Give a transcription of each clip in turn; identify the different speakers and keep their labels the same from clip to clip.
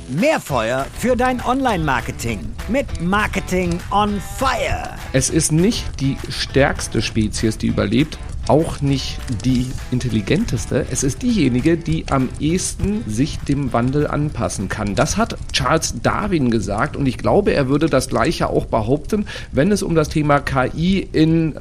Speaker 1: Mehr Feuer für dein Online-Marketing mit Marketing on Fire.
Speaker 2: Es ist nicht die stärkste Spezies, die überlebt, auch nicht die intelligenteste. Es ist diejenige, die am ehesten sich dem Wandel anpassen kann. Das hat Charles Darwin gesagt und ich glaube, er würde das Gleiche auch behaupten, wenn es um das Thema KI in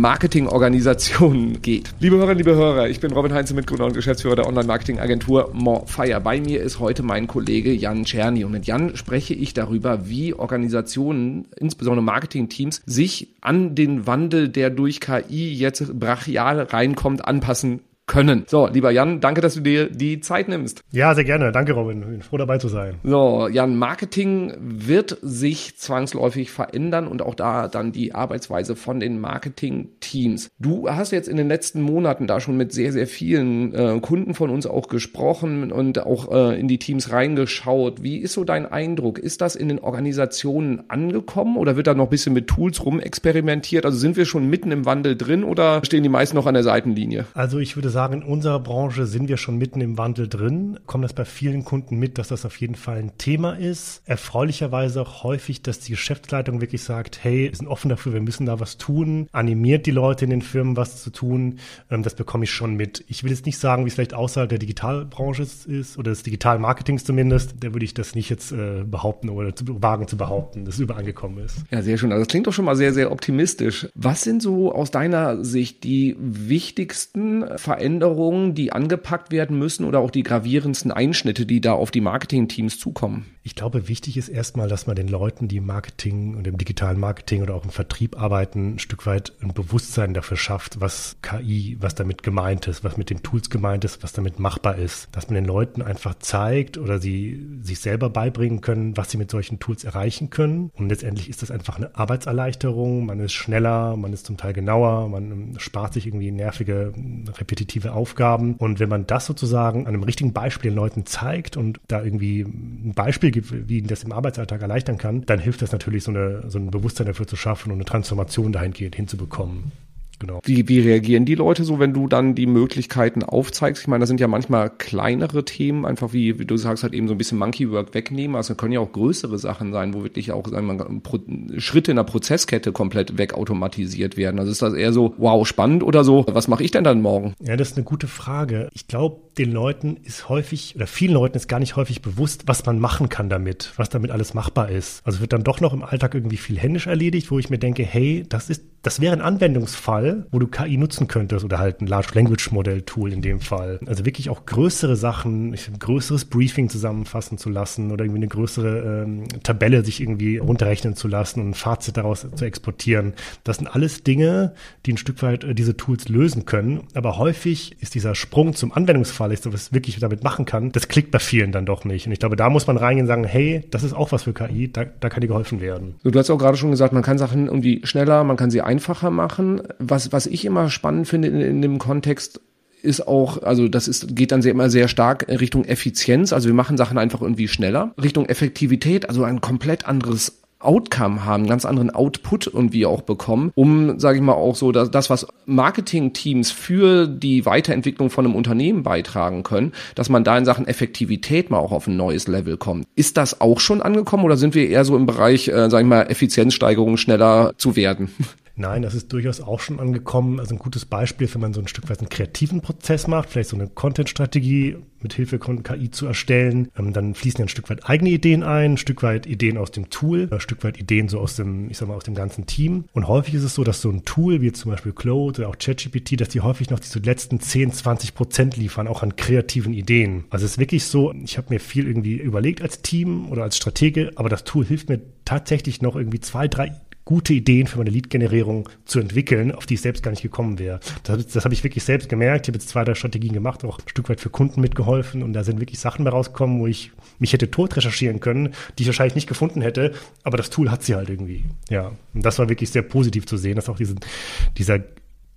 Speaker 2: Marketingorganisationen geht. Liebe Hörerinnen, liebe Hörer, ich bin Robin Heinze, Mitgründer und Geschäftsführer der Online-Marketing-Agentur More Fire. Bei mir ist heute mein Kollege Jan Czerny und mit Jan spreche ich darüber, wie Organisationen, insbesondere Marketingteams, sich an den Wandel, der durch KI jetzt brachial reinkommt, anpassen können. So, lieber Jan, danke, dass du dir die Zeit nimmst.
Speaker 3: Ja, sehr gerne. Danke, Robin. Bin froh, dabei zu sein.
Speaker 2: So, Jan, Marketing wird sich zwangsläufig verändern und auch da dann die Arbeitsweise von den Marketing-Teams. Du hast jetzt in den letzten Monaten da schon mit sehr, sehr vielen Kunden von uns auch gesprochen und auch in die Teams reingeschaut. Wie ist so dein Eindruck? Ist das in den Organisationen angekommen oder wird da noch ein bisschen mit Tools rumexperimentiert? Also sind wir schon mitten im Wandel drin oder stehen die meisten noch an der Seitenlinie?
Speaker 3: Also ich würde sagen, in unserer Branche sind wir schon mitten im Wandel drin, kommen das bei vielen Kunden mit, dass das auf jeden Fall ein Thema ist. Erfreulicherweise auch häufig, dass die Geschäftsleitung wirklich sagt, hey, wir sind offen dafür, wir müssen da was tun, animiert die Leute in den Firmen, was zu tun. Das bekomme ich schon mit. Ich will jetzt nicht sagen, wie es vielleicht außerhalb der Digitalbranche ist oder des Digital-Marketings zumindest. Da würde ich das nicht jetzt behaupten oder wagen zu behaupten, dass es überall angekommen ist.
Speaker 2: Ja, sehr schön. Also das klingt doch schon mal sehr, sehr optimistisch. Was sind so aus deiner Sicht die wichtigsten Veränderungen, die angepackt werden müssen oder auch die gravierendsten Einschnitte, die da auf die Marketing-Teams zukommen?
Speaker 3: Ich glaube, wichtig ist erstmal, dass man den Leuten, die im Marketing und im digitalen Marketing oder auch im Vertrieb arbeiten, ein Stück weit ein Bewusstsein dafür schafft, was KI, was damit gemeint ist, was mit den Tools gemeint ist, was damit machbar ist. Dass man den Leuten einfach zeigt oder sie sich selber beibringen können, was sie mit solchen Tools erreichen können. Und letztendlich ist das einfach eine Arbeitserleichterung. Man ist schneller, man ist zum Teil genauer, man spart sich irgendwie nervige, repetitive Aufgaben. Und wenn man das sozusagen an einem richtigen Beispiel den Leuten zeigt und da irgendwie ein Beispiel gibt, wie ihnen das im Arbeitsalltag erleichtern kann, dann hilft das natürlich, so ein Bewusstsein dafür zu schaffen und eine Transformation dahingehend hinzubekommen. Genau.
Speaker 2: Wie reagieren die Leute so, wenn du dann die Möglichkeiten aufzeigst? Ich meine, das sind ja manchmal kleinere Themen, einfach wie du sagst, halt eben so ein bisschen Monkey Work wegnehmen. Also können ja auch größere Sachen sein, wo wirklich auch, sagen wir mal, Schritte in der Prozesskette komplett wegautomatisiert werden. Also ist das eher so, wow, spannend oder so, was mache ich denn dann morgen?
Speaker 3: Ja, das ist eine gute Frage. Ich glaube, den Leuten ist häufig, oder vielen Leuten ist gar nicht häufig bewusst, was man machen kann damit, was damit alles machbar ist. Also wird dann doch noch im Alltag irgendwie viel händisch erledigt, wo ich mir denke, hey, das wäre ein Anwendungsfall, wo du KI nutzen könntest oder halt ein Large Language Model Tool in dem Fall. Also wirklich auch größere Sachen, ein größeres Briefing zusammenfassen zu lassen oder irgendwie eine größere Tabelle sich irgendwie runterrechnen zu lassen und ein Fazit daraus zu exportieren. Das sind alles Dinge, die ein Stück weit diese Tools lösen können. Aber häufig ist dieser Sprung zum Anwendungsfall, ich so was wirklich damit machen kann, das klickt bei vielen dann doch nicht. Und ich glaube, da muss man reingehen und sagen, hey, das ist auch was für KI, da kann dir geholfen werden.
Speaker 2: Du hast auch gerade schon gesagt, man kann Sachen irgendwie schneller, man kann sie einfacher machen. Was ich immer spannend finde in dem Kontext ist auch, also geht dann immer sehr stark Richtung Effizienz, also wir machen Sachen einfach irgendwie schneller, Richtung Effektivität, also ein komplett anderes Outcome haben, einen ganz anderen Output irgendwie auch bekommen, um, sage ich mal, auch so das, was Marketing-Teams für die Weiterentwicklung von einem Unternehmen beitragen können, dass man da in Sachen Effektivität mal auch auf ein neues Level kommt. Ist das auch schon angekommen oder sind wir eher so im Bereich, sage ich mal, Effizienzsteigerung, schneller zu werden?
Speaker 3: Nein, das ist durchaus auch schon angekommen. Also ein gutes Beispiel, wenn man so ein Stück weit einen kreativen Prozess macht, vielleicht so eine Content-Strategie mit Hilfe von KI zu erstellen, dann fließen ja ein Stück weit eigene Ideen ein, ein Stück weit Ideen aus dem Tool, ein Stück weit Ideen so aus dem ganzen Team. Und häufig ist es so, dass so ein Tool wie jetzt zum Beispiel Claude oder auch ChatGPT, dass die häufig noch diese letzten 10-20% liefern, auch an kreativen Ideen. Also es ist wirklich so, ich habe mir viel irgendwie überlegt als Team oder als Stratege, aber das Tool hilft mir tatsächlich noch irgendwie 2-3 gute Ideen für meine Lead-Generierung zu entwickeln, auf die ich selbst gar nicht gekommen wäre. Das habe ich wirklich selbst gemerkt. Ich habe jetzt 2-3 Strategien gemacht, auch ein Stück weit für Kunden mitgeholfen und da sind wirklich Sachen mehr rausgekommen, wo ich mich hätte tot recherchieren können, die ich wahrscheinlich nicht gefunden hätte, aber das Tool hat sie halt irgendwie. Ja, und das war wirklich sehr positiv zu sehen, dass auch dieser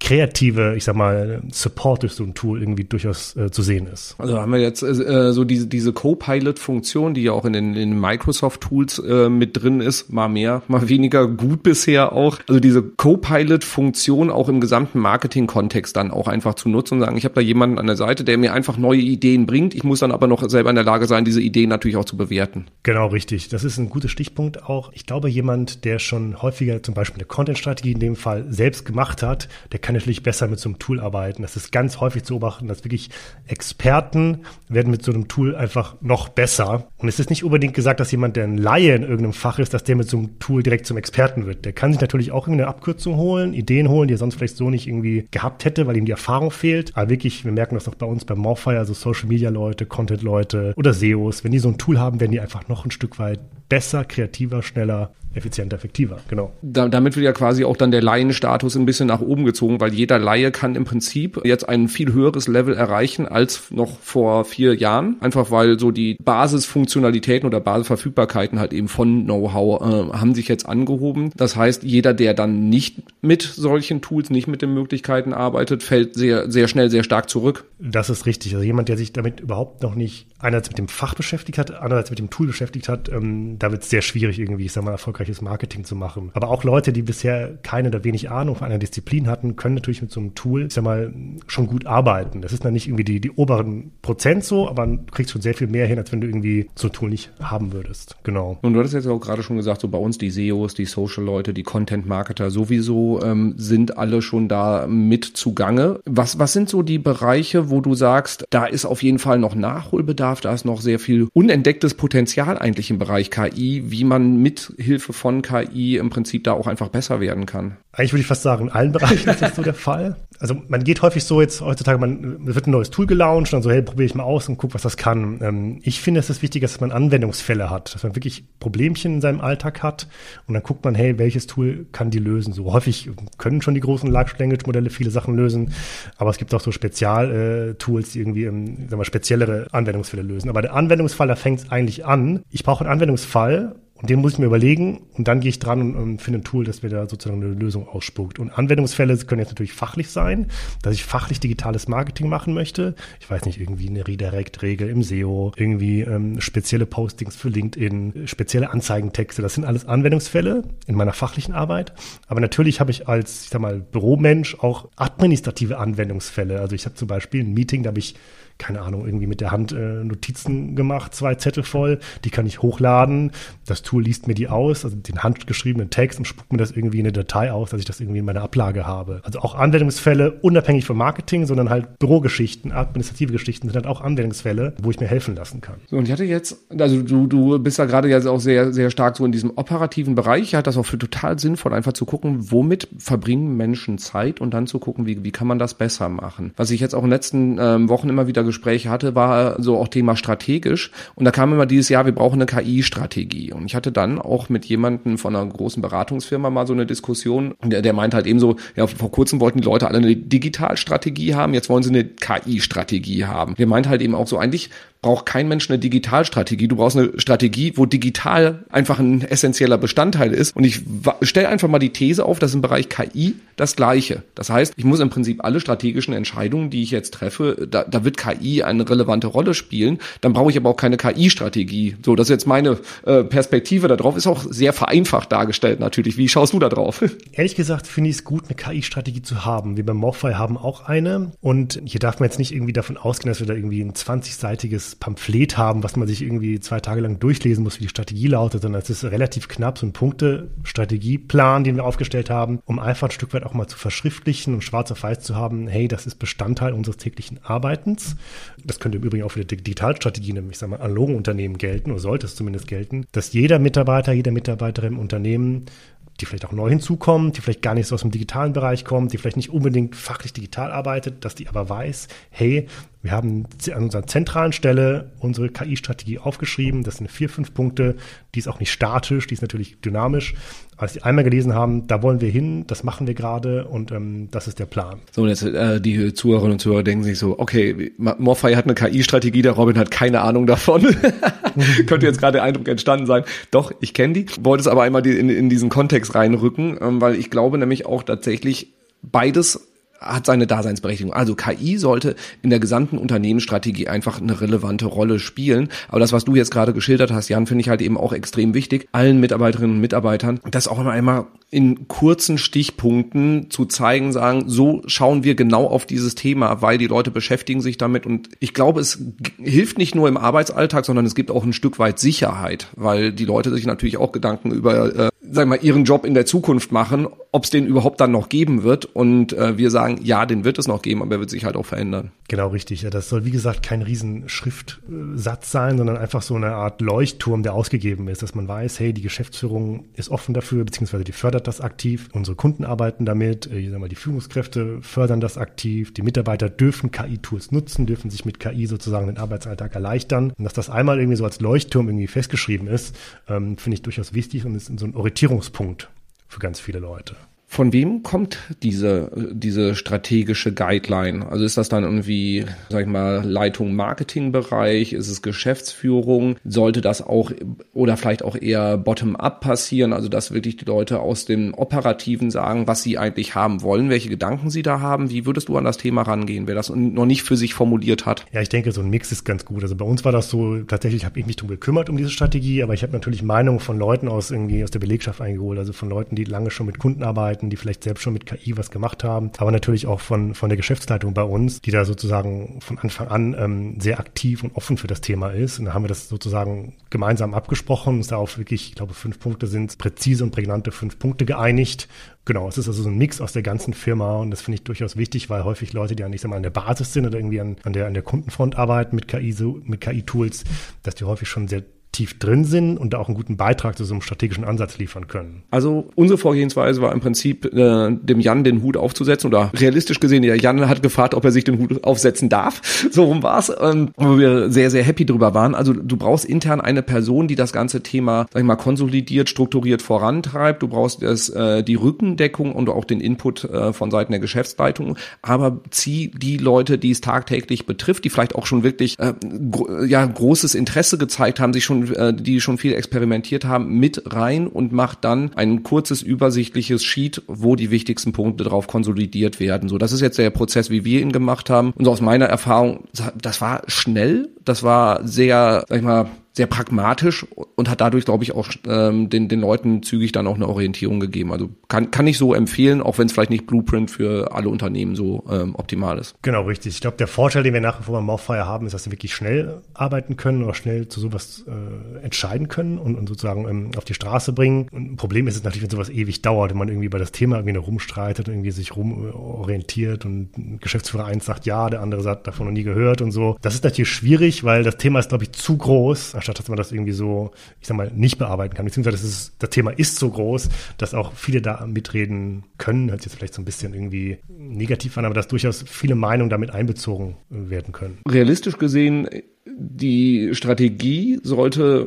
Speaker 3: kreative, ich sag mal, Support durch so ein Tool irgendwie durchaus zu sehen ist.
Speaker 2: Also haben wir jetzt so diese Copilot-Funktion, die ja auch in den Microsoft-Tools mit drin ist, mal mehr, mal weniger gut bisher auch. Also diese Copilot-Funktion auch im gesamten Marketing-Kontext dann auch einfach zu nutzen und sagen, ich habe da jemanden an der Seite, der mir einfach neue Ideen bringt. Ich muss dann aber noch selber in der Lage sein, diese Ideen natürlich auch zu bewerten.
Speaker 3: Genau, richtig. Das ist ein guter Stichpunkt auch. Ich glaube, jemand, der schon häufiger zum Beispiel eine Content-Strategie in dem Fall selbst gemacht hat, der kann natürlich besser mit so einem Tool arbeiten. Das ist ganz häufig zu beobachten, dass wirklich Experten werden mit so einem Tool einfach noch besser. Und es ist nicht unbedingt gesagt, dass jemand, der ein Laie in irgendeinem Fach ist, dass der mit so einem Tool direkt zum Experten wird. Der kann sich natürlich auch irgendeine Abkürzung holen, Ideen holen, die er sonst vielleicht so nicht irgendwie gehabt hätte, weil ihm die Erfahrung fehlt. Aber wirklich, wir merken das auch bei uns beim Morfire, also Social-Media-Leute, Content-Leute oder SEOs. Wenn die so ein Tool haben, werden die einfach noch ein Stück weit besser, kreativer, schneller, effizienter, effektiver, genau.
Speaker 2: Damit wird ja quasi auch dann der Laienstatus ein bisschen nach oben gezogen, weil jeder Laie kann im Prinzip jetzt ein viel höheres Level erreichen als noch vor 4 Jahren. Einfach weil so die Basisfunktionalitäten oder Basisverfügbarkeiten halt eben von Know-how haben sich jetzt angehoben. Das heißt, jeder, der dann nicht mit solchen Tools, nicht mit den Möglichkeiten arbeitet, fällt sehr, sehr schnell, sehr stark zurück.
Speaker 3: Das ist richtig. Also jemand, der sich damit überhaupt noch nicht einerseits mit dem Fach beschäftigt hat, andererseits mit dem Tool beschäftigt hat, da wird es sehr schwierig irgendwie, ich sag mal, erfolgreiches Marketing zu machen. Aber auch Leute, die bisher keine oder wenig Ahnung von einer Disziplin hatten, können natürlich mit so einem Tool, ich sag mal, schon gut arbeiten. Das ist dann nicht irgendwie die oberen Prozent so, aber du kriegst schon sehr viel mehr hin, als wenn du irgendwie so ein Tool nicht haben würdest. Genau.
Speaker 2: Und du hattest jetzt auch gerade schon gesagt, so bei uns die SEOs, die Social-Leute, die Content-Marketer sowieso sind alle schon da mit zugange. Was sind so die Bereiche, wo du sagst, da ist auf jeden Fall noch Nachholbedarf, da ist noch sehr viel unentdecktes Potenzial eigentlich im Bereich KI, wie man mit Hilfe von KI im Prinzip da auch einfach besser werden kann?
Speaker 3: Eigentlich würde ich fast sagen, in allen Bereichen ist das so der Fall. Also man geht häufig so jetzt heutzutage, wird ein neues Tool gelauncht und dann so, hey, probiere ich mal aus und guck, was das kann. Ich finde, es ist wichtig, dass man Anwendungsfälle hat, dass man wirklich Problemchen in seinem Alltag hat und dann guckt man, hey, welches Tool kann die lösen? So häufig können schon die großen Large Language Modelle viele Sachen lösen, aber es gibt auch so Spezialtools, die irgendwie sagen wir, speziellere Anwendungsfälle lösen. Aber der Anwendungsfall, da fängt es eigentlich an. Ich brauche einen Anwendungsfall, und den muss ich mir überlegen und dann gehe ich dran und finde ein Tool, das mir da sozusagen eine Lösung ausspuckt. Und Anwendungsfälle können jetzt natürlich fachlich sein, dass ich fachlich digitales Marketing machen möchte. Ich weiß nicht, irgendwie eine Redirect-Regel im SEO, irgendwie spezielle Postings für LinkedIn, spezielle Anzeigentexte. Das sind alles Anwendungsfälle in meiner fachlichen Arbeit. Aber natürlich habe ich als, ich sag mal, Büromensch auch administrative Anwendungsfälle. Also ich habe zum Beispiel ein Meeting, da habe ich keine Ahnung, irgendwie mit der Hand Notizen gemacht, 2 Zettel voll, die kann ich hochladen. Das Tool liest mir die aus, also den handgeschriebenen Text und spuckt mir das irgendwie in eine Datei aus, dass ich das irgendwie in meiner Ablage habe. Also auch Anwendungsfälle, unabhängig vom Marketing, sondern halt Bürogeschichten, administrative Geschichten sind halt auch Anwendungsfälle, wo ich mir helfen lassen kann.
Speaker 2: So, und ich hatte jetzt, also du bist da gerade ja auch sehr, sehr stark so in diesem operativen Bereich. Ich halte das auch für total sinnvoll, einfach zu gucken, womit verbringen Menschen Zeit und dann zu gucken, wie kann man das besser machen. Was ich jetzt auch in den letzten Wochen immer wieder Gespräche hatte, war so auch Thema strategisch. Und da kam immer dieses Jahr, wir brauchen eine KI-Strategie. Und ich hatte dann auch mit jemandem von einer großen Beratungsfirma mal so eine Diskussion. Der meinte halt eben so, ja, vor kurzem wollten die Leute alle eine Digitalstrategie haben, jetzt wollen sie eine KI-Strategie haben. Der meinte halt eben auch so, eigentlich braucht kein Mensch eine Digitalstrategie. Du brauchst eine Strategie, wo digital einfach ein essentieller Bestandteil ist. Und ich stelle einfach mal die These auf, dass im Bereich KI das Gleiche. Das heißt, ich muss im Prinzip alle strategischen Entscheidungen, die ich jetzt treffe, da wird KI eine relevante Rolle spielen. Dann brauche ich aber auch keine KI-Strategie. So, das ist jetzt meine Perspektive darauf. Ist auch sehr vereinfacht dargestellt natürlich. Wie schaust du da drauf?
Speaker 3: Ehrlich gesagt finde ich es gut, eine KI-Strategie zu haben. Wir beim Morfire haben auch eine. Und hier darf man jetzt nicht irgendwie davon ausgehen, dass wir da irgendwie ein 20-seitiges Pamphlet haben, was man sich irgendwie 2 Tage lang durchlesen muss, wie die Strategie lautet, sondern es ist relativ knapp, so ein Punkte-Strategieplan, den wir aufgestellt haben, um einfach ein Stück weit auch mal zu verschriftlichen und schwarz auf weiß zu haben, hey, das ist Bestandteil unseres täglichen Arbeitens. Das könnte im Übrigen auch für die Digitalstrategie in einem, ich sag mal, analogen Unternehmen gelten, oder sollte es zumindest gelten, dass jeder Mitarbeiter, jede Mitarbeiterin im Unternehmen, die vielleicht auch neu hinzukommt, die vielleicht gar nicht so aus dem digitalen Bereich kommt, die vielleicht nicht unbedingt fachlich digital arbeitet, dass die aber weiß, hey, wir haben an unserer zentralen Stelle unsere KI-Strategie aufgeschrieben. Das sind 4, 5 Punkte. Die ist auch nicht statisch, die ist natürlich dynamisch. Als die einmal gelesen haben, da wollen wir hin, das machen wir gerade und das ist der Plan.
Speaker 2: So, und jetzt die Zuhörerinnen und Zuhörer denken sich so, okay, Morfire hat eine KI-Strategie, der Robin hat keine Ahnung davon. Könnte jetzt gerade der Eindruck entstanden sein. Doch, ich kenne die. Wollte es aber einmal in diesen Kontext reinrücken, weil ich glaube nämlich auch tatsächlich, beides hat seine Daseinsberechtigung. Also KI sollte in der gesamten Unternehmensstrategie einfach eine relevante Rolle spielen. Aber das, was du jetzt gerade geschildert hast, Jan, finde ich halt eben auch extrem wichtig, allen Mitarbeiterinnen und Mitarbeitern, das auch einmal in kurzen Stichpunkten zu zeigen, sagen, so schauen wir genau auf dieses Thema, weil die Leute beschäftigen sich damit. Und ich glaube, es hilft nicht nur im Arbeitsalltag, sondern es gibt auch ein Stück weit Sicherheit, weil die Leute sich natürlich auch Gedanken über, sagen wir mal, ihren Job in der Zukunft machen, ob es den überhaupt dann noch geben wird. Und wir sagen, ja, den wird es noch geben, aber er wird sich halt auch verändern.
Speaker 3: Genau, richtig. Ja, das soll, wie gesagt, kein Riesenschriftsatz sein, sondern einfach so eine Art Leuchtturm, der ausgegeben ist, dass man weiß, hey, die Geschäftsführung ist offen dafür, beziehungsweise die fördert das aktiv. Unsere Kunden arbeiten damit, die Führungskräfte fördern das aktiv. Die Mitarbeiter dürfen KI-Tools nutzen, dürfen sich mit KI sozusagen den Arbeitsalltag erleichtern. Und dass das einmal irgendwie so als Leuchtturm irgendwie festgeschrieben ist, finde ich durchaus wichtig und ist so ein Orientierungspunkt für ganz viele Leute.
Speaker 2: Von wem kommt diese strategische Guideline? Also ist das dann irgendwie, sag ich mal, Leitung Marketingbereich? Ist es Geschäftsführung? Sollte das auch oder vielleicht auch eher bottom-up passieren? Also dass wirklich die Leute aus dem Operativen sagen, was sie eigentlich haben wollen, welche Gedanken sie da haben? Wie würdest du an das Thema rangehen, wer das noch nicht für sich formuliert hat?
Speaker 3: Ja, ich denke, so ein Mix ist ganz gut. Also bei uns war das so, tatsächlich habe ich mich darum gekümmert, um diese Strategie, aber ich habe natürlich Meinungen von Leuten aus der Belegschaft eingeholt, also von Leuten, die lange schon mit Kunden arbeiten, die vielleicht selbst schon mit KI was gemacht haben, aber natürlich auch von der Geschäftsleitung bei uns, die da sozusagen von Anfang an sehr aktiv und offen für das Thema ist. Und da haben wir das sozusagen gemeinsam abgesprochen, uns da auf wirklich, ich glaube, 5 Punkte sind, präzise und prägnante 5 Punkte geeinigt. Genau, es ist also so ein Mix aus der ganzen Firma und das finde ich durchaus wichtig, weil häufig Leute, die an der Basis sind oder irgendwie an der Kundenfront arbeiten mit KI-Tools, dass die häufig schon sehr tief drin sind und da auch einen guten Beitrag zu so einem strategischen Ansatz liefern können.
Speaker 2: Also unsere Vorgehensweise war im Prinzip, dem Jan den Hut aufzusetzen oder realistisch gesehen, der Jan hat gefragt, ob er sich den Hut aufsetzen darf. So rum war's, wo wir sehr, sehr happy drüber waren. Also du brauchst intern eine Person, die das ganze Thema, sag ich mal, konsolidiert, strukturiert vorantreibt. Du brauchst die Rückendeckung und auch den Input von Seiten der Geschäftsleitung. Aber zieh die Leute, die es tagtäglich betrifft, die vielleicht auch schon wirklich großes Interesse gezeigt haben, die schon viel experimentiert haben, mit rein und macht dann ein kurzes, übersichtliches Sheet, wo die wichtigsten Punkte drauf konsolidiert werden. So, das ist jetzt der Prozess, wie wir ihn gemacht haben. Und so aus meiner Erfahrung, das war schnell, das war sehr, sag ich mal, sehr pragmatisch und hat dadurch, glaube ich, auch den Leuten zügig dann auch eine Orientierung gegeben. Also kann ich so empfehlen, auch wenn es vielleicht nicht Blueprint für alle Unternehmen so optimal ist.
Speaker 3: Genau, richtig. Ich glaube, der Vorteil, den wir nach wie vor beim Mouthfire haben, ist, dass wir wirklich schnell arbeiten können oder schnell zu sowas entscheiden können und sozusagen auf die Straße bringen. Und ein Problem ist es natürlich, wenn sowas ewig dauert, wenn man irgendwie über das Thema irgendwie noch rumstreitet und irgendwie sich rumorientiert und ein Geschäftsführer 1 sagt ja, der andere sagt, davon noch nie gehört und so. Das ist natürlich schwierig, weil das Thema ist, glaube ich, zu groß, anstatt dass man das irgendwie so, ich sag mal, nicht bearbeiten kann. Beziehungsweise das Thema ist so groß, dass auch viele da mitreden können. Hört sich jetzt vielleicht so ein bisschen irgendwie negativ an, aber dass durchaus viele Meinungen damit einbezogen werden können.
Speaker 2: Realistisch gesehen, die Strategie sollte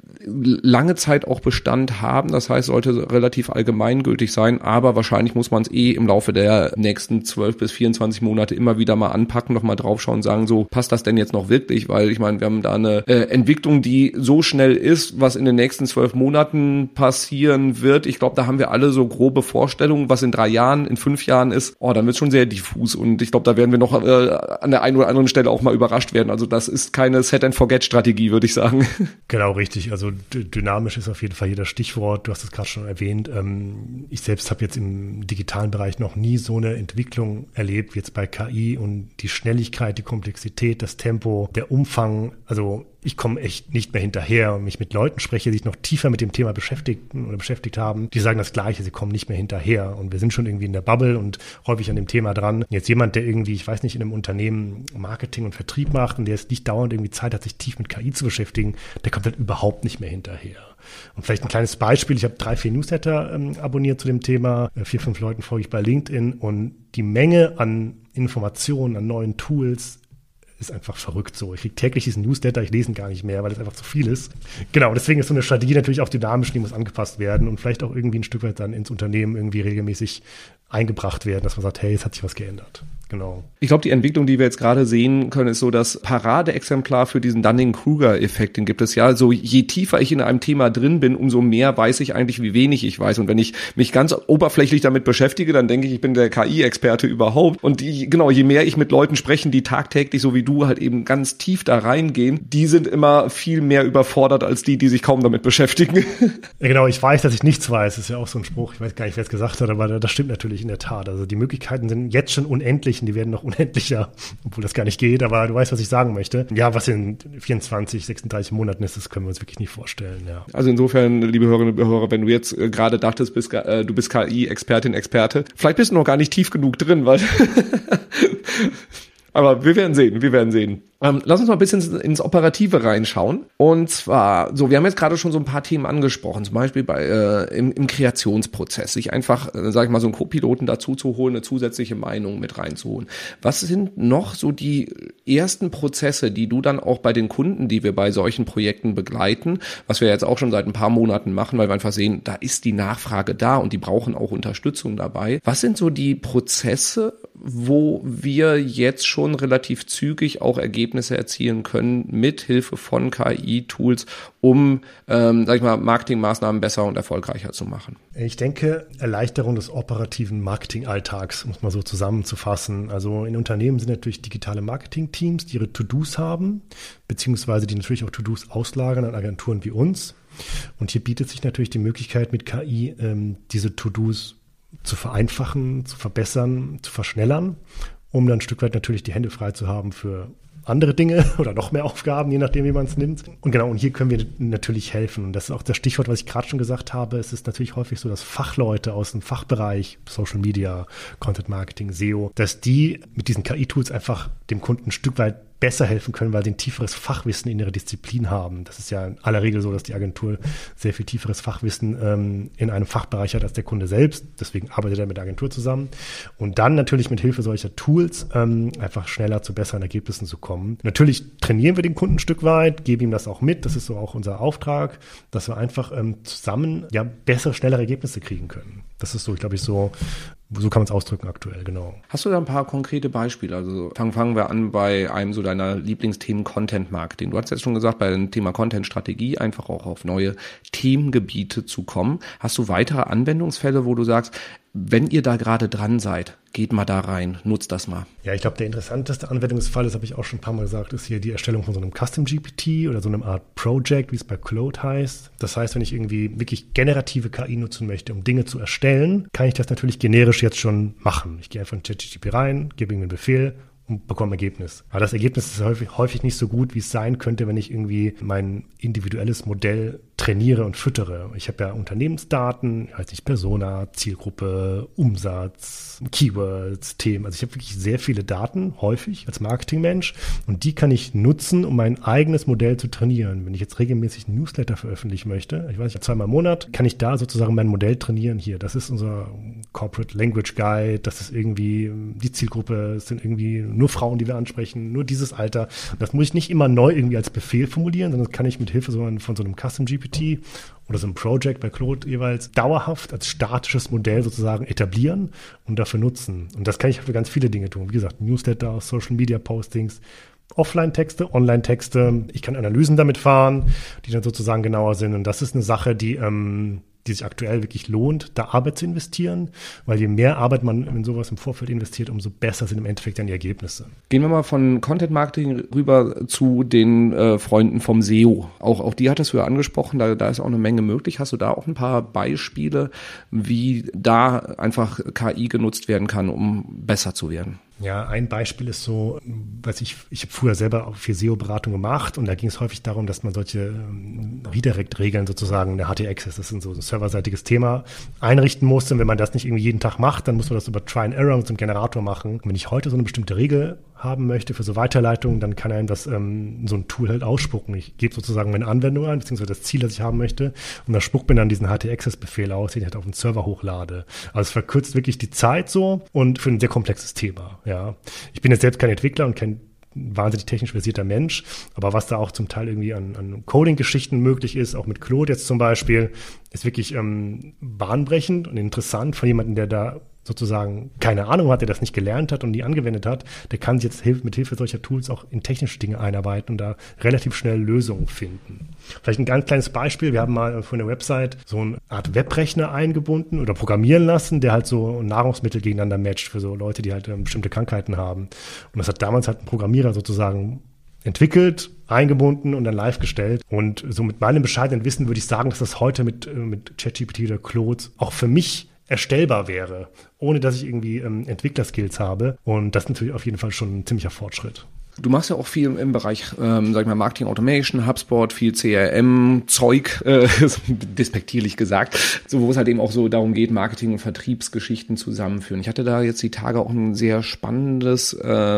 Speaker 2: lange Zeit auch Bestand haben, das heißt, sollte relativ allgemeingültig sein, aber wahrscheinlich muss man es im Laufe der nächsten 12 bis 24 Monate immer wieder mal anpacken, nochmal draufschauen und sagen, so, passt das denn jetzt noch wirklich? Weil ich meine, wir haben da eine Entwicklung, die so schnell ist, was in den nächsten 12 Monaten passieren wird. Ich glaube, da haben wir alle so grobe Vorstellungen, was in 3 Jahren, in 5 Jahren ist. Dann wird es schon sehr diffus und ich glaube, da werden wir noch an der einen oder anderen Stelle auch mal überrascht werden. Also das ist keine Set-and-Forget-Strategie, würde ich sagen.
Speaker 3: Genau, richtig. Also dynamisch ist auf jeden Fall hier das Stichwort. Du hast es gerade schon erwähnt. Ich selbst habe jetzt im digitalen Bereich noch nie so eine Entwicklung erlebt wie jetzt bei KI und die Schnelligkeit, die Komplexität, das Tempo, der Umfang. Also ich komme echt nicht mehr hinterher und mich mit Leuten spreche, die sich noch tiefer mit dem Thema beschäftigt haben. Die sagen das Gleiche, sie kommen nicht mehr hinterher und wir sind schon irgendwie in der Bubble und häufig an dem Thema dran. Jetzt jemand, der irgendwie, ich weiß nicht, in einem Unternehmen Marketing und Vertrieb macht und der jetzt nicht dauernd irgendwie Zeit hat, sich tief mit KI zu beschäftigen, der kommt halt überhaupt nicht mehr hinterher. Und vielleicht ein kleines Beispiel, ich habe 3-4 Newsletter abonniert zu dem Thema, 4-5 Leuten folge ich bei LinkedIn und die Menge an Informationen, an neuen Tools ist einfach verrückt so. Ich kriege täglich diesen Newsletter, ich lese ihn gar nicht mehr, weil es einfach zu viel ist. Genau, deswegen ist so eine Strategie natürlich auch dynamisch, die muss angepasst werden und vielleicht auch irgendwie ein Stück weit dann ins Unternehmen irgendwie regelmäßig eingebracht werden, dass man sagt, hey, es hat sich was geändert. Genau.
Speaker 2: Ich glaube, die Entwicklung, die wir jetzt gerade sehen können, ist so das Paradeexemplar für diesen Dunning-Kruger-Effekt. Den gibt es ja. So je tiefer ich in einem Thema drin bin, umso mehr weiß ich eigentlich, wie wenig ich weiß. Und wenn ich mich ganz oberflächlich damit beschäftige, dann denke ich bin der KI-Experte überhaupt. Und je mehr ich mit Leuten spreche, die tagtäglich, so wie du, halt eben ganz tief da reingehen, die sind immer viel mehr überfordert als die sich kaum damit beschäftigen.
Speaker 3: Ja, genau. Ich weiß, dass ich nichts weiß. Das ist ja auch so ein Spruch. Ich weiß gar nicht, wer es gesagt hat, aber das stimmt natürlich in der Tat. Also die Möglichkeiten sind jetzt schon unendlich. Die werden noch unendlicher, obwohl das gar nicht geht, aber du weißt, was ich sagen möchte. Ja, was in 24, 36 Monaten ist, das können wir uns wirklich nicht vorstellen, ja.
Speaker 2: Also insofern, liebe Hörerinnen und Hörer, wenn du jetzt gerade dachtest, du bist KI-Expertin, Experte, vielleicht bist du noch gar nicht tief genug drin, weil aber wir werden sehen. Lass uns mal ein bisschen ins Operative reinschauen. Und zwar, wir haben jetzt gerade schon so ein paar Themen angesprochen, zum Beispiel im Kreationsprozess, sich einfach, sag ich mal, so einen Co-Piloten dazu zu holen, eine zusätzliche Meinung mit reinzuholen. Was sind noch so die ersten Prozesse, die du dann auch bei den Kunden, die wir bei solchen Projekten begleiten, was wir jetzt auch schon seit ein paar Monaten machen, weil wir einfach sehen, da ist die Nachfrage da und die brauchen auch Unterstützung dabei. Was sind so die Prozesse, wo wir jetzt schon relativ zügig auch Ergebnisse erzielen können mit Hilfe von KI-Tools, um, Marketingmaßnahmen besser und erfolgreicher zu machen?
Speaker 3: Ich denke, Erleichterung des operativen Marketing-Alltags, muss man so zusammenzufassen. Also in Unternehmen sind natürlich digitale Marketing-Teams, die ihre To-Dos haben, beziehungsweise die natürlich auch To-Dos auslagern an Agenturen wie uns. Und hier bietet sich natürlich die Möglichkeit mit KI, diese To-Dos zu vereinfachen, zu verbessern, zu verschnellern, um dann ein Stück weit natürlich die Hände frei zu haben für andere Dinge oder noch mehr Aufgaben, je nachdem, wie man es nimmt. Und genau, und hier können wir natürlich helfen. Und das ist auch das Stichwort, was ich gerade schon gesagt habe. Es ist natürlich häufig so, dass Fachleute aus dem Fachbereich, Social Media, Content Marketing, SEO, dass die mit diesen KI-Tools einfach dem Kunden ein Stück weit besser helfen können, weil sie ein tieferes Fachwissen in ihrer Disziplin haben. Das ist ja in aller Regel so, dass die Agentur sehr viel tieferes Fachwissen in einem Fachbereich hat als der Kunde selbst. Deswegen arbeitet er mit der Agentur zusammen. Und dann natürlich mit Hilfe solcher Tools einfach schneller zu besseren Ergebnissen zu kommen. Natürlich trainieren wir den Kunden ein Stück weit, geben ihm das auch mit. Das ist so auch unser Auftrag, dass wir einfach zusammen bessere, schnellere Ergebnisse kriegen können. Das ist so, ich glaube, so kann man es ausdrücken aktuell, genau.
Speaker 2: Hast du da ein paar konkrete Beispiele? Also fangen wir an bei einem so deiner Lieblingsthemen Content Marketing. Du hast jetzt schon gesagt, bei dem Thema Content Strategie einfach auch auf neue Themengebiete zu kommen. Hast du weitere Anwendungsfälle, wo du sagst, wenn ihr da gerade dran seid, geht mal da rein, nutzt das mal?
Speaker 3: Ja, ich glaube, der interessanteste Anwendungsfall, das habe ich auch schon ein paar Mal gesagt, ist hier die Erstellung von so einem Custom GPT oder so einem Art Project, wie es bei Claude heißt. Das heißt, wenn ich irgendwie wirklich generative KI nutzen möchte, um Dinge zu erstellen, kann ich das natürlich generisch jetzt schon machen. Ich gehe einfach in ChatGPT rein, gebe ihm einen Befehl und bekomme Ergebnis. Aber das Ergebnis ist häufig nicht so gut, wie es sein könnte, wenn ich irgendwie mein individuelles Modell trainiere und füttere. Ich habe ja Unternehmensdaten, Persona, Zielgruppe, Umsatz, Keywords, Themen. Also ich habe wirklich sehr viele Daten, häufig als Marketingmensch, und die kann ich nutzen, um mein eigenes Modell zu trainieren. Wenn ich jetzt regelmäßig einen Newsletter veröffentlichen möchte, ich weiß nicht, 2-mal im Monat, kann ich da sozusagen mein Modell trainieren. Hier, das ist unser Corporate Language Guide, das ist irgendwie die Zielgruppe, es sind irgendwie nur Frauen, die wir ansprechen, nur dieses Alter. Das muss ich nicht immer neu irgendwie als Befehl formulieren, sondern das kann ich mit Hilfe von so einem Custom GPT oder so einem Project bei Claude jeweils dauerhaft als statisches Modell sozusagen etablieren und dafür nutzen. Und das kann ich für ganz viele Dinge tun. Wie gesagt, Newsletter, Social Media Postings, Offline-Texte, Online-Texte. Ich kann Analysen damit fahren, die dann sozusagen genauer sind. Und das ist eine Sache, die sich aktuell wirklich lohnt, da Arbeit zu investieren, weil je mehr Arbeit man in sowas im Vorfeld investiert, umso besser sind im Endeffekt dann die Ergebnisse.
Speaker 2: Gehen wir mal von Content Marketing rüber zu den Freunden vom SEO. Auch die hattest du ja angesprochen, da ist auch eine Menge möglich. Hast du da auch ein paar Beispiele, wie da einfach KI genutzt werden kann, um besser zu werden?
Speaker 3: Ja, ein Beispiel ist so, ich habe früher selber auch viel SEO-Beratung gemacht und da ging es häufig darum, dass man solche Redirect-Regeln sozusagen in der HT-Access, das ist so ein serverseitiges Thema, einrichten musste. Und wenn man das nicht irgendwie jeden Tag macht, dann muss man das über Try and Error mit so einem Generator machen. Und wenn ich heute so eine bestimmte Regel haben möchte für so Weiterleitungen, dann kann einem das so ein Tool halt ausspucken. Ich gebe sozusagen meine Anwendung ein, beziehungsweise das Ziel, das ich haben möchte, und das spuckt mir dann diesen HT-Access-Befehl aus, den ich halt auf den Server hochlade. Also es verkürzt wirklich die Zeit so und für ein sehr komplexes Thema. Ja, ich bin jetzt selbst kein Entwickler und kein ein wahnsinnig technisch versierter Mensch, aber was da auch zum Teil irgendwie an Coding-Geschichten möglich ist, auch mit Claude jetzt zum Beispiel, ist wirklich bahnbrechend und interessant von jemandem, der da sozusagen keine Ahnung hat, der das nicht gelernt hat und nie angewendet hat, der kann sich jetzt mit Hilfe solcher Tools auch in technische Dinge einarbeiten und da relativ schnell Lösungen finden. Vielleicht ein ganz kleines Beispiel. Wir haben mal von der Website so eine Art Webrechner eingebunden oder programmieren lassen, der halt so Nahrungsmittel gegeneinander matcht für so Leute, die halt bestimmte Krankheiten haben. Und das hat damals halt ein Programmierer sozusagen entwickelt, eingebunden und dann live gestellt. Und so mit meinem bescheidenen Wissen würde ich sagen, dass das heute mit ChatGPT oder Claude auch für mich erstellbar wäre, ohne dass ich irgendwie Entwicklerskills habe. Und das ist natürlich auf jeden Fall schon ein ziemlicher Fortschritt.
Speaker 2: Du machst ja auch viel im Bereich, sag ich mal, Marketing Automation, HubSpot, viel CRM-Zeug, despektierlich gesagt, so, wo es halt eben auch so darum geht, Marketing- und Vertriebsgeschichten zusammenführen. Ich hatte da jetzt die Tage auch ein sehr spannendes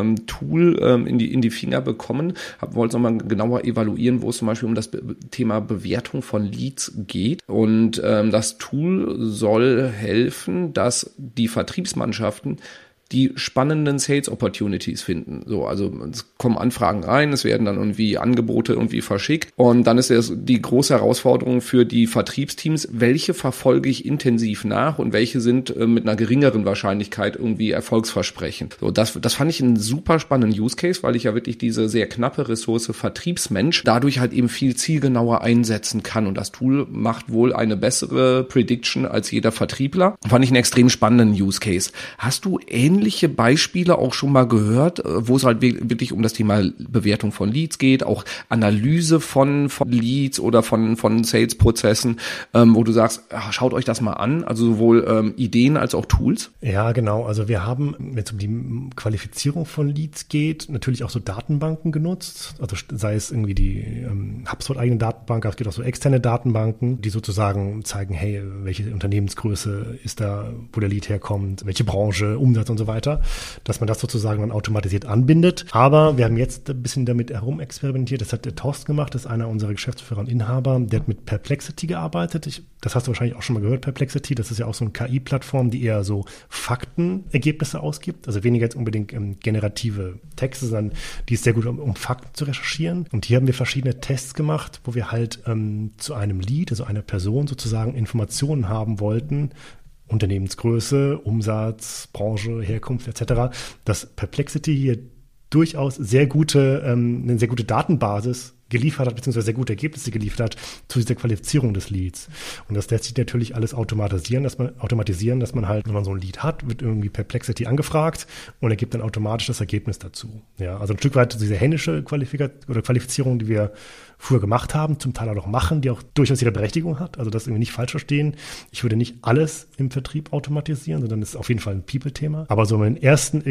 Speaker 2: Tool in die Finger bekommen, wollte es nochmal genauer evaluieren, wo es zum Beispiel um das Thema Bewertung von Leads geht. Und das Tool soll helfen, dass die Vertriebsmannschaften die spannenden Sales Opportunities finden. So, also es kommen Anfragen rein, es werden dann irgendwie Angebote irgendwie verschickt und dann ist das die große Herausforderung für die Vertriebsteams, welche verfolge ich intensiv nach und welche sind mit einer geringeren Wahrscheinlichkeit irgendwie erfolgsversprechend. So, das fand ich einen super spannenden Use Case, weil ich ja wirklich diese sehr knappe Ressource Vertriebsmensch dadurch halt eben viel zielgenauer einsetzen kann und das Tool macht wohl eine bessere Prediction als jeder Vertriebler. Fand ich einen extrem spannenden Use Case. Hast du ähnliche Beispiele auch schon mal gehört, wo es halt wirklich um das Thema Bewertung von Leads geht, auch Analyse von Leads oder von Sales-Prozessen, wo du sagst, schaut euch das mal an, also sowohl Ideen als auch Tools?
Speaker 3: Ja, genau. Also wir haben, wenn es um die Qualifizierung von Leads geht, natürlich auch so Datenbanken genutzt, also sei es irgendwie die HubSpot-eigene Datenbank, aber es gibt auch so externe Datenbanken, die sozusagen zeigen, hey, welche Unternehmensgröße ist da, wo der Lead herkommt, welche Branche, Umsatz und so weiter, dass man das sozusagen dann automatisiert anbindet. Aber wir haben jetzt ein bisschen damit herumexperimentiert. Das hat der Thorsten gemacht, das ist einer unserer Geschäftsführer und Inhaber. Der hat mit Perplexity gearbeitet. Das hast du wahrscheinlich auch schon mal gehört, Perplexity. Das ist ja auch so eine KI-Plattform, die eher so Faktenergebnisse ausgibt. Also weniger jetzt unbedingt generative Texte, sondern die ist sehr gut, um Fakten zu recherchieren. Und hier haben wir verschiedene Tests gemacht, wo wir halt zu einem Lead, also einer Person sozusagen Informationen haben wollten, Unternehmensgröße, Umsatz, Branche, Herkunft etc., dass Perplexity hier durchaus eine sehr gute Datenbasis geliefert hat, beziehungsweise sehr gute Ergebnisse geliefert hat zu dieser Qualifizierung des Leads. Und das lässt sich natürlich alles automatisieren, dass man halt, wenn man so ein Lead hat, wird irgendwie Perplexity angefragt und er gibt dann automatisch das Ergebnis dazu. Ja, also ein Stück weit diese händische Qualifizierung, die wir früher gemacht haben, zum Teil auch noch machen, die auch durchaus ihre Berechtigung hat. Also das irgendwie nicht falsch verstehen. Ich würde nicht alles im Vertrieb automatisieren, sondern es ist auf jeden Fall ein People-Thema. Aber so einen ersten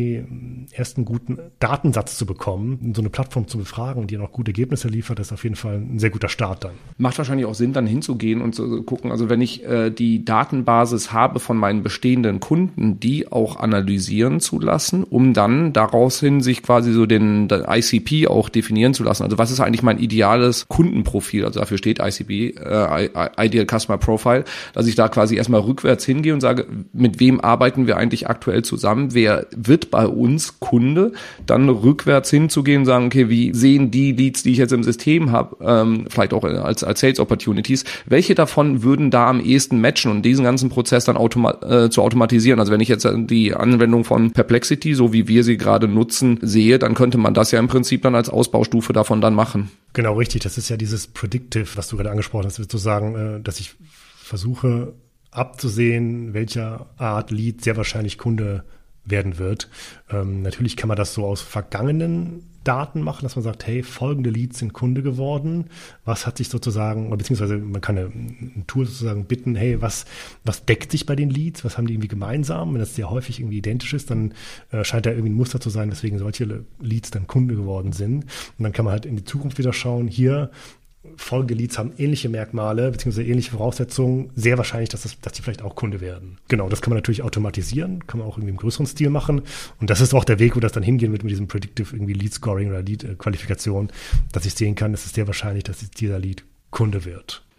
Speaker 3: guten Datensatz zu bekommen, so eine Plattform zu befragen, die noch gute Ergebnisse liefert, ist auf jeden Fall ein sehr guter Start dann.
Speaker 2: Macht wahrscheinlich auch Sinn, dann hinzugehen und zu gucken, also wenn ich die Datenbasis habe von meinen bestehenden Kunden, die auch analysieren zu lassen, um dann daraus hin sich quasi so den ICP auch definieren zu lassen. Also was ist eigentlich mein ideales Kundenprofil? Also dafür steht ICP, Ideal Customer Profile, dass ich da quasi erstmal rückwärts hingehe und sage, mit wem arbeiten wir eigentlich aktuell zusammen? Wer wird bei uns Kunde? Dann rückwärts hinzugehen und sagen, okay, wie sehen die Leads, die ich jetzt im System habe, vielleicht auch als Sales Opportunities, welche davon würden da am ehesten matchen und diesen ganzen Prozess dann zu automatisieren? Also wenn ich jetzt die Anwendung von Perplexity, so wie wir sie gerade nutzen, sehe, dann könnte man das ja im Prinzip dann als Ausbaustufe davon dann machen.
Speaker 3: Genau, richtig. Das ist ja dieses Predictive, was du gerade angesprochen hast, sozusagen, dass ich versuche abzusehen, welcher Art Lead sehr wahrscheinlich Kunde werden wird. Natürlich kann man das so aus vergangenen Daten machen, dass man sagt, hey, folgende Leads sind Kunde geworden. Was hat sich sozusagen, beziehungsweise man kann ein Tool sozusagen bitten, hey, was deckt sich bei den Leads? Was haben die irgendwie gemeinsam? Wenn das sehr häufig irgendwie identisch ist, dann scheint da irgendwie ein Muster zu sein, weswegen solche Leads dann Kunde geworden sind. Und dann kann man halt in die Zukunft wieder schauen, hier folgende Leads haben ähnliche Merkmale beziehungsweise ähnliche Voraussetzungen, sehr wahrscheinlich, dass die vielleicht auch Kunde werden. Genau, das kann man natürlich automatisieren, kann man auch irgendwie im größeren Stil machen und das ist auch der Weg, wo das dann hingehen wird mit diesem Predictive irgendwie Lead Scoring oder Lead Qualifikation, dass ich sehen kann, es ist sehr wahrscheinlich, dass dieser Lead Kunde wird.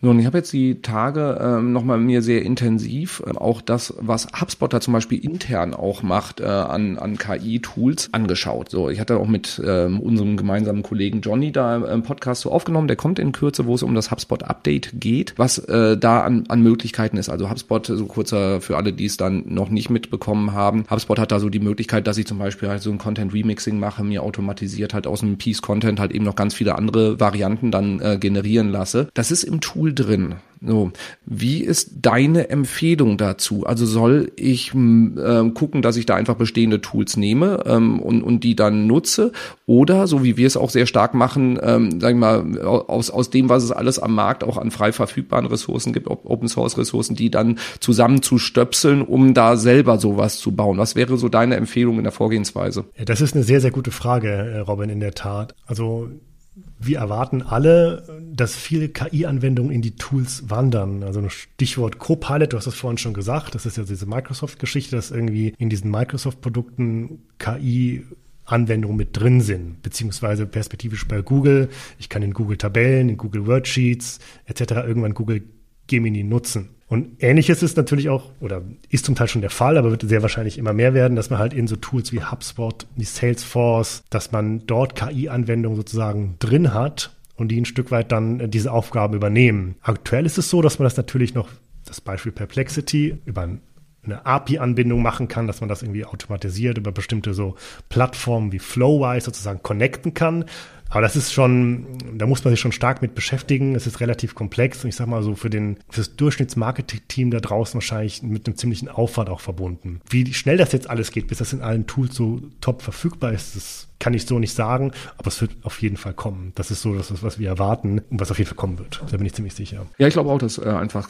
Speaker 2: So, und ich habe jetzt die Tage nochmal mir sehr intensiv auch das, was HubSpot da zum Beispiel intern auch macht an KI-Tools angeschaut. So, ich hatte auch mit unserem gemeinsamen Kollegen Johnny da einen Podcast so aufgenommen, der kommt in Kürze, wo es um das HubSpot-Update geht, was da an Möglichkeiten ist. Also HubSpot, so kurzer für alle, die es dann noch nicht mitbekommen haben, HubSpot hat da so die Möglichkeit, dass ich zum Beispiel halt so ein Content-Remixing mache, mir automatisiert halt aus einem Piece-Content halt eben noch ganz viele andere Varianten dann generieren lasse. Das ist im Tool drin. So, wie ist deine Empfehlung dazu? Also soll ich gucken, dass ich da einfach bestehende Tools nehme und die dann nutze? Oder, so wie wir es auch sehr stark machen, sagen wir mal, aus dem, was es alles am Markt auch an frei verfügbaren Ressourcen gibt, Open-Source-Ressourcen, die dann zusammen zu stöpseln, um da selber sowas zu bauen? Was wäre so deine Empfehlung in der Vorgehensweise?
Speaker 3: Ja, das ist eine sehr, sehr gute Frage, Robin, in der Tat. Also wir erwarten alle, dass viele KI-Anwendungen in die Tools wandern. Also ein Stichwort Copilot, du hast das vorhin schon gesagt, das ist ja diese Microsoft-Geschichte, dass irgendwie in diesen Microsoft-Produkten KI-Anwendungen mit drin sind, beziehungsweise perspektivisch bei Google. Ich kann in Google Tabellen, in Google Worksheets etc. irgendwann Google Gemini nutzen. Und Ähnliches ist natürlich auch, oder ist zum Teil schon der Fall, aber wird sehr wahrscheinlich immer mehr werden, dass man halt in so Tools wie HubSpot, wie Salesforce, dass man dort KI-Anwendungen sozusagen drin hat und die ein Stück weit dann diese Aufgaben übernehmen. Aktuell ist es so, dass man das natürlich noch, das Beispiel Perplexity, über eine API-Anbindung machen kann, dass man das irgendwie automatisiert über bestimmte so Plattformen wie Flowise sozusagen connecten kann. Aber das ist schon, da muss man sich schon stark mit beschäftigen. Es ist relativ komplex und ich sag mal so für das Durchschnittsmarketing-Team da draußen wahrscheinlich mit einem ziemlichen Aufwand auch verbunden. Wie schnell das jetzt alles geht, bis das in allen Tools so top verfügbar ist, das kann ich so nicht sagen, aber es wird auf jeden Fall kommen. Das ist so das, was wir erwarten und was auf jeden Fall kommen wird. Da bin ich ziemlich sicher.
Speaker 2: Ja, ich glaube auch, dass einfach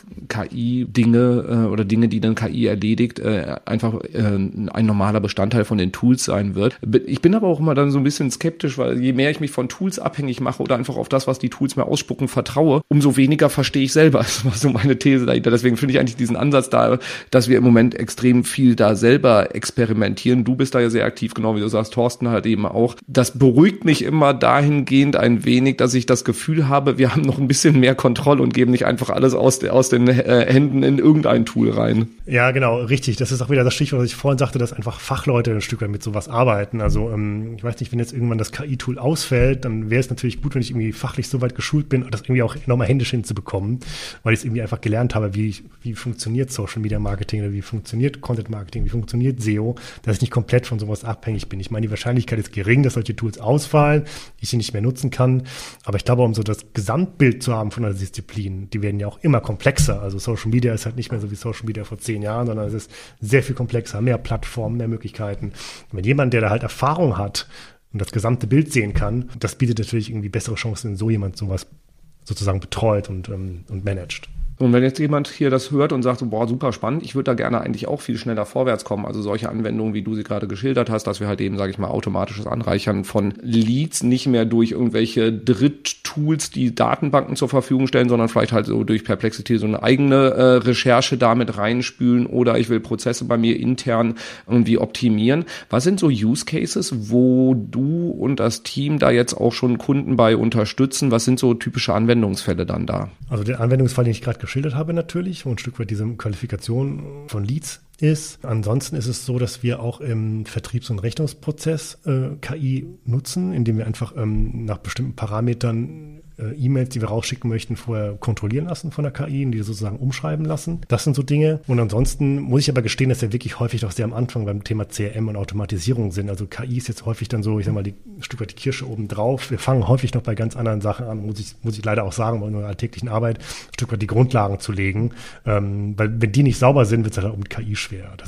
Speaker 2: KI-Dinge oder Dinge, die dann KI erledigt, einfach ein normaler Bestandteil von den Tools sein wird. Ich bin aber auch immer dann so ein bisschen skeptisch, weil je mehr ich mich von Tools abhängig mache oder einfach auf das, was die Tools mir ausspucken, vertraue, umso weniger verstehe ich selber. Das war so meine These dahinter. Deswegen finde ich eigentlich diesen Ansatz da, dass wir im Moment extrem viel da selber experimentieren. Du bist da ja sehr aktiv, genau wie du sagst, Thorsten halt eben auch. Das beruhigt mich immer dahingehend ein wenig, dass ich das Gefühl habe, wir haben noch ein bisschen mehr Kontrolle und geben nicht einfach alles aus den Händen in irgendein Tool rein.
Speaker 3: Ja, genau, richtig. Das ist auch wieder das Stichwort, was ich vorhin sagte, dass einfach Fachleute ein Stück weit mit sowas arbeiten. Also ich weiß nicht, wenn jetzt irgendwann das KI-Tool ausfällt, dann wäre es natürlich gut, wenn ich irgendwie fachlich so weit geschult bin, das irgendwie auch nochmal händisch hinzubekommen, weil ich es irgendwie einfach gelernt habe, wie funktioniert Social Media Marketing oder wie funktioniert Content Marketing, wie funktioniert SEO, dass ich nicht komplett von sowas abhängig bin. Ich meine, die Wahrscheinlichkeit ist gering, dass solche Tools ausfallen, ich sie nicht mehr nutzen kann. Aber ich glaube, um so das Gesamtbild zu haben von einer Disziplin, die werden ja auch immer komplexer. Also Social Media ist halt nicht mehr so wie Social Media vor 10 Jahren, sondern es ist sehr viel komplexer, mehr Plattformen, mehr Möglichkeiten. Und wenn jemand, der da halt Erfahrung hat und das gesamte Bild sehen kann, das bietet natürlich irgendwie bessere Chancen, wenn so jemand sowas sozusagen betreut und managt.
Speaker 2: Und wenn jetzt jemand hier das hört und sagt so, boah, super spannend, ich würde da gerne eigentlich auch viel schneller vorwärts kommen, also solche Anwendungen, wie du sie gerade geschildert hast, dass wir halt eben, sage ich mal, automatisches Anreichern von Leads nicht mehr durch irgendwelche Dritttools, die Datenbanken zur Verfügung stellen, sondern vielleicht halt so durch Perplexity so eine eigene Recherche damit reinspülen oder ich will Prozesse bei mir intern irgendwie optimieren. Was sind so Use Cases, wo du und das Team da jetzt auch schon Kunden bei unterstützen? Was sind so typische Anwendungsfälle dann da?
Speaker 3: Also der Anwendungsfall, den ich gerade geschildert habe natürlich, wo ein Stück weit diese Qualifikation von Leads ist. Ansonsten ist es so, dass wir auch im Vertriebs- und Rechnungsprozess KI nutzen, indem wir einfach nach bestimmten Parametern E-Mails, die wir rausschicken möchten, vorher kontrollieren lassen von der KI und die sozusagen umschreiben lassen. Das sind so Dinge. Und ansonsten muss ich aber gestehen, dass wir wirklich häufig noch sehr am Anfang beim Thema CRM und Automatisierung sind. Also KI ist jetzt häufig dann so, ich sag mal, ein Stück weit die Kirsche oben drauf. Wir fangen häufig noch bei ganz anderen Sachen an, muss ich leider auch sagen, bei unserer alltäglichen Arbeit ein Stück weit die Grundlagen zu legen. Weil wenn die nicht sauber sind, wird es halt auch mit KI schwer. Das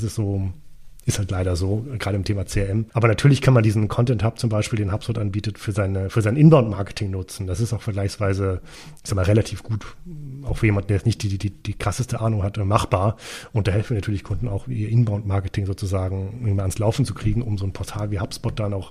Speaker 3: ist halt leider so, gerade im Thema CRM. Aber natürlich kann man diesen Content Hub zum Beispiel, den HubSpot anbietet, für sein Inbound-Marketing nutzen. Das ist auch vergleichsweise, ich sag mal, relativ gut, auch für jemanden, der jetzt nicht die krasseste Ahnung hat, machbar. Und da helfen wir natürlich Kunden auch, ihr Inbound-Marketing sozusagen ans Laufen zu kriegen, um so ein Portal wie HubSpot dann auch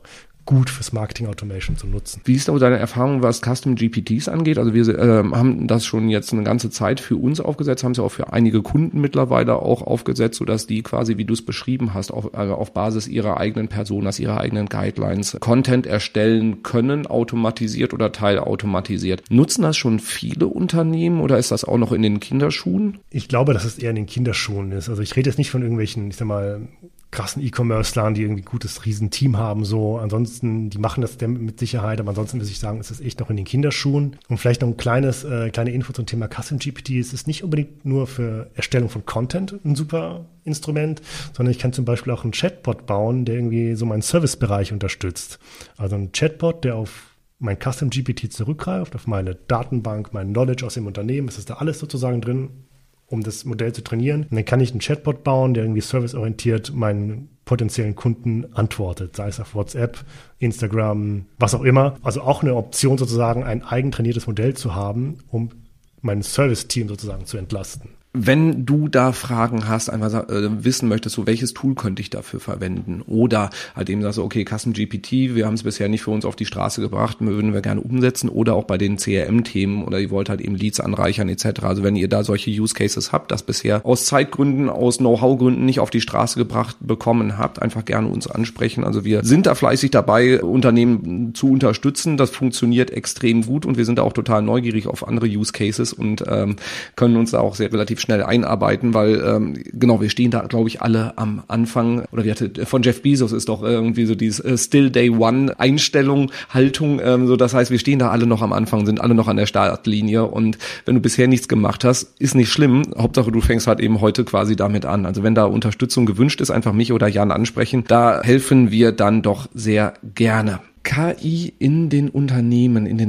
Speaker 3: gut fürs Marketing Automation zu nutzen.
Speaker 2: Wie ist aber deine Erfahrung, was Custom GPTs angeht? Also wir haben das schon jetzt eine ganze Zeit für uns aufgesetzt, haben es ja auch für einige Kunden mittlerweile auch aufgesetzt, sodass die quasi, wie du es beschrieben hast, auf Basis ihrer eigenen Personas, ihrer eigenen Guidelines Content erstellen können, automatisiert oder teilautomatisiert. Nutzen das schon viele Unternehmen oder ist das auch noch in den Kinderschuhen?
Speaker 3: Ich glaube, dass es eher in den Kinderschuhen ist. Also ich rede jetzt nicht von irgendwelchen, ich sag mal, krassen E-Commerce-Lern, die irgendwie ein gutes Riesenteam haben, so. Ansonsten, die machen das mit Sicherheit, aber ansonsten muss ich sagen, ist es echt noch in den Kinderschuhen. Und vielleicht noch kleine Info zum Thema Custom GPT. Es ist nicht unbedingt nur für Erstellung von Content ein super Instrument, sondern ich kann zum Beispiel auch einen Chatbot bauen, der irgendwie so meinen Servicebereich unterstützt. Also ein Chatbot, der auf mein Custom GPT zurückgreift, auf meine Datenbank, mein Knowledge aus dem Unternehmen. Es ist da alles sozusagen drin, um das Modell zu trainieren. Und dann kann ich einen Chatbot bauen, der irgendwie serviceorientiert meinen potenziellen Kunden antwortet, sei es auf WhatsApp, Instagram, was auch immer. Also auch eine Option sozusagen, ein eigentrainiertes Modell zu haben, um mein Service-Team sozusagen zu entlasten.
Speaker 2: Wenn du da Fragen hast, einfach wissen möchtest, so welches Tool könnte ich dafür verwenden oder halt eben sagst du, okay, Custom GPT, wir haben es bisher nicht für uns auf die Straße gebracht, würden wir gerne umsetzen oder auch bei den CRM-Themen oder ihr wollt halt eben Leads anreichern etc. Also wenn ihr da solche Use Cases habt, das bisher aus Zeitgründen, aus Know-how-Gründen nicht auf die Straße gebracht bekommen habt, einfach gerne uns ansprechen. Also wir sind da fleißig dabei, Unternehmen zu unterstützen. Das funktioniert extrem gut und wir sind da auch total neugierig auf andere Use Cases und können uns da auch sehr relativ schnell einarbeiten, weil wir stehen da, glaube ich, alle am Anfang, oder von Jeff Bezos ist doch irgendwie so dieses Still Day One Einstellung, Haltung, so das heißt, wir stehen da alle noch am Anfang, sind alle noch an der Startlinie und wenn du bisher nichts gemacht hast, ist nicht schlimm, Hauptsache du fängst halt eben heute quasi damit an. Also wenn da Unterstützung gewünscht ist, einfach mich oder Jan ansprechen, da helfen wir dann doch sehr gerne. KI in den Unternehmen, in den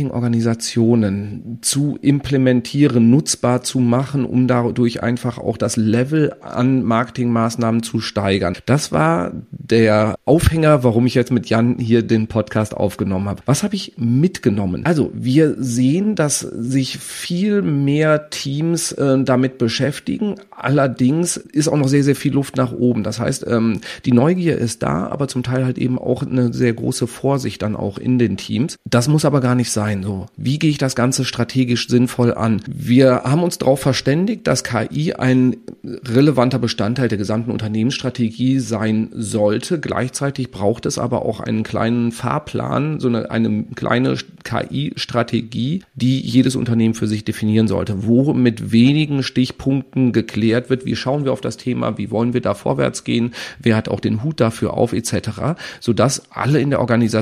Speaker 2: Marketingorganisationen zu implementieren, nutzbar zu machen, um dadurch einfach auch das Level an Marketingmaßnahmen zu steigern. Das war der Aufhänger, warum ich jetzt mit Jan hier den Podcast aufgenommen habe. Was habe ich mitgenommen? Also wir sehen, dass sich viel mehr Teams damit beschäftigen. Allerdings ist auch noch sehr, sehr viel Luft nach oben. Das heißt, die Neugier ist da, aber zum Teil halt eben auch eine sehr große Vorsicht dann auch in den Teams. Das muss aber gar nicht sein. So, wie gehe ich das Ganze strategisch sinnvoll an? Wir haben uns darauf verständigt, dass KI ein relevanter Bestandteil der gesamten Unternehmensstrategie sein sollte. Gleichzeitig braucht es aber auch einen kleinen Fahrplan, so eine kleine KI-Strategie, die jedes Unternehmen für sich definieren sollte, wo mit wenigen Stichpunkten geklärt wird, wie schauen wir auf das Thema, wie wollen wir da vorwärts gehen, wer hat auch den Hut dafür auf etc., sodass alle in der Organisation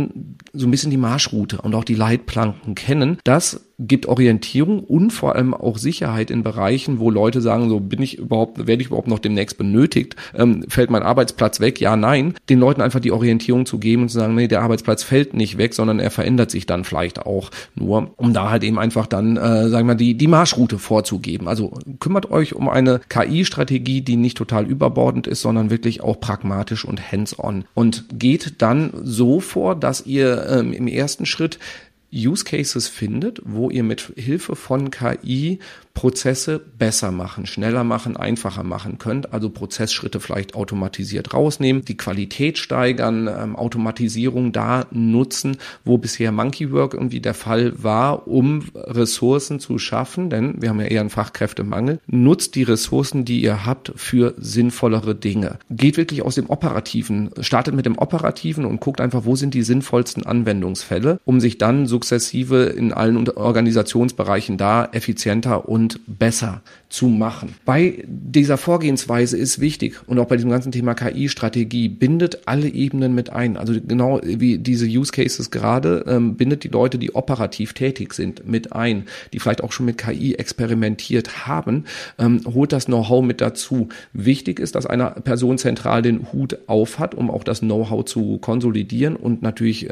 Speaker 2: so ein bisschen die Marschroute und auch die Leitplanken kennen. Das gibt Orientierung und vor allem auch Sicherheit in Bereichen, wo Leute sagen, so werde ich überhaupt noch demnächst benötigt, fällt mein Arbeitsplatz weg? Ja, nein. Den Leuten einfach die Orientierung zu geben und zu sagen, nee, der Arbeitsplatz fällt nicht weg, sondern er verändert sich dann vielleicht auch nur, um da halt eben einfach dann, die Marschroute vorzugeben. Also kümmert euch um eine KI-Strategie, die nicht total überbordend ist, sondern wirklich auch pragmatisch und hands-on und geht dann so vor, dass ihr im ersten Schritt Use Cases findet, wo ihr mit Hilfe von KI Prozesse besser machen, schneller machen, einfacher machen könnt, also Prozessschritte vielleicht automatisiert rausnehmen, die Qualität steigern, Automatisierung da nutzen, wo bisher Monkey Work irgendwie der Fall war, um Ressourcen zu schaffen, denn wir haben ja eher einen Fachkräftemangel. Nutzt die Ressourcen, die ihr habt, für sinnvollere Dinge. Geht wirklich aus dem Operativen, startet mit dem Operativen und guckt einfach, wo sind die sinnvollsten Anwendungsfälle, um sich dann sukzessive in allen Organisationsbereichen da effizienter und besser zu machen. Bei dieser Vorgehensweise ist wichtig und auch bei diesem ganzen Thema KI-Strategie, bindet alle Ebenen mit ein. Also genau wie diese Use Cases gerade, bindet die Leute, die operativ tätig sind, mit ein, die vielleicht auch schon mit KI experimentiert haben, holt das Know-how mit dazu. Wichtig ist, dass eine Person zentral den Hut auf hat, um auch das Know-how zu konsolidieren und natürlich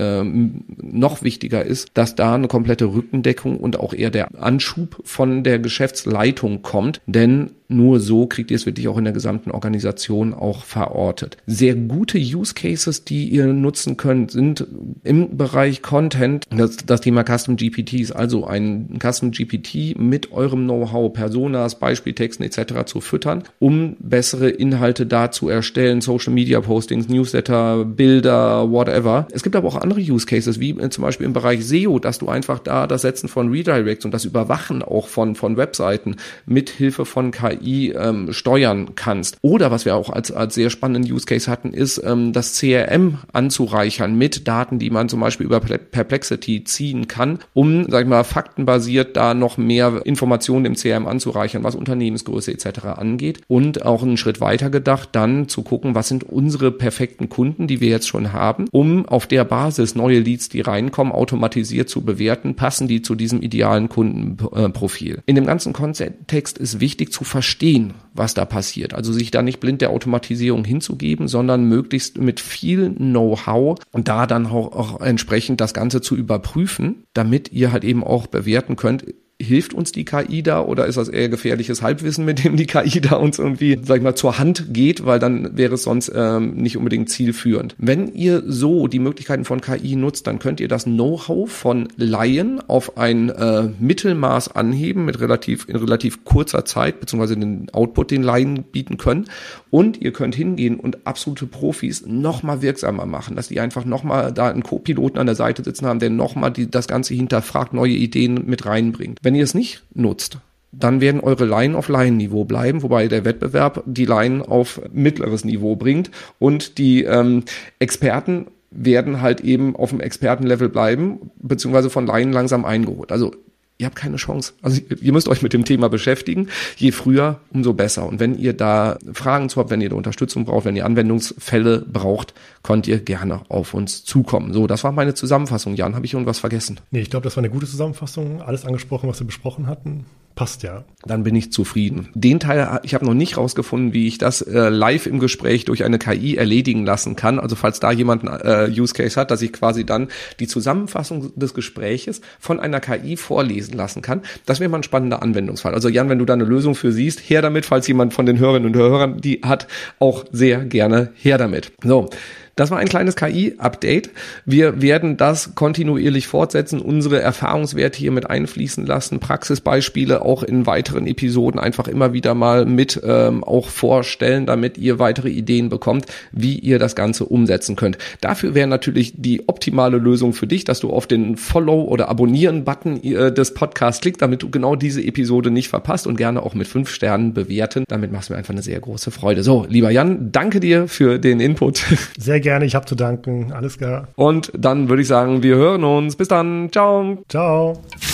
Speaker 2: noch wichtiger ist, dass da eine komplette Rückendeckung und auch eher der Anschub von der Geschäftsleitung kommt, denn Nur so kriegt ihr es wirklich auch in der gesamten Organisation auch verortet. Sehr gute Use Cases, die ihr nutzen könnt, sind im Bereich Content das Thema Custom GPTs, also ein Custom GPT mit eurem Know-how, Personas, Beispieltexten etc. zu füttern, um bessere Inhalte da zu erstellen, Social Media Postings, Newsletter, Bilder, whatever. Es gibt aber auch andere Use Cases, wie zum Beispiel im Bereich SEO, dass du einfach da das Setzen von Redirects und das Überwachen auch von Webseiten mit Hilfe von KI steuern kannst. Oder was wir auch als sehr spannenden Use Case hatten, ist das CRM anzureichern mit Daten, die man zum Beispiel über Perplexity ziehen kann, um, sag ich mal, faktenbasiert da noch mehr Informationen im CRM anzureichern, was Unternehmensgröße etc. angeht. Und auch einen Schritt weiter gedacht, dann zu gucken, was sind unsere perfekten Kunden, die wir jetzt schon haben, um auf der Basis neue Leads, die reinkommen, automatisiert zu bewerten, passen die zu diesem idealen Kundenprofil. In dem ganzen Kontext ist wichtig zu verstehen, was da passiert. Also sich da nicht blind der Automatisierung hinzugeben, sondern möglichst mit viel Know-how und da dann auch entsprechend das Ganze zu überprüfen, damit ihr halt eben auch bewerten könnt, hilft uns die KI da oder ist das eher gefährliches Halbwissen, mit dem die KI da uns irgendwie, sag ich mal, zur Hand geht, weil dann wäre es sonst nicht unbedingt zielführend. Wenn ihr so die Möglichkeiten von KI nutzt, dann könnt ihr das Know-how von Laien auf ein Mittelmaß anheben in relativ kurzer Zeit, beziehungsweise den Output, den Laien bieten können. Und ihr könnt hingehen und absolute Profis nochmal wirksamer machen, dass die einfach nochmal da einen Co-Piloten an der Seite sitzen haben, der nochmal das Ganze hinterfragt, neue Ideen mit reinbringt. Wenn ihr es nicht nutzt, dann werden eure Laien auf Laienniveau bleiben, wobei der Wettbewerb die Laien auf mittleres Niveau bringt und die Experten werden halt eben auf dem Expertenlevel bleiben, beziehungsweise von Laien langsam eingeholt. Also ihr habt keine Chance. Also ihr müsst euch mit dem Thema beschäftigen. Je früher, umso besser. Und wenn ihr da Fragen zu habt, wenn ihr da Unterstützung braucht, wenn ihr Anwendungsfälle braucht, könnt ihr gerne auf uns zukommen. So, das war meine Zusammenfassung. Jan, habe ich irgendwas vergessen?
Speaker 3: Nee, ich glaube, das war eine gute Zusammenfassung. Alles angesprochen, was wir besprochen hatten. Passt ja.
Speaker 2: Dann bin ich zufrieden. Den Teil, ich habe noch nicht rausgefunden, wie ich das live im Gespräch durch eine KI erledigen lassen kann. Also falls da jemand einen Use Case hat, dass ich quasi dann die Zusammenfassung des Gespräches von einer KI vorlesen lassen kann. Das wäre mal ein spannender Anwendungsfall. Also Jan, wenn du da eine Lösung für siehst, her damit. Falls jemand von den Hörerinnen und Hörern die hat, auch sehr gerne her damit. So. Das war ein kleines KI-Update. Wir werden das kontinuierlich fortsetzen, unsere Erfahrungswerte hier mit einfließen lassen, Praxisbeispiele auch in weiteren Episoden einfach immer wieder mal mit auch vorstellen, damit ihr weitere Ideen bekommt, wie ihr das Ganze umsetzen könnt. Dafür wäre natürlich die optimale Lösung für dich, dass du auf den Follow- oder Abonnieren-Button des Podcasts klickst, damit du genau diese Episode nicht verpasst und gerne auch mit 5 Sternen bewerten. Damit machst du mir einfach eine sehr große Freude. So, lieber Jan, danke dir für den Input.
Speaker 3: Sehr gerne, ich habe zu danken. Alles klar.
Speaker 2: Und dann würde ich sagen, wir hören uns. Bis dann. Ciao.
Speaker 3: Ciao.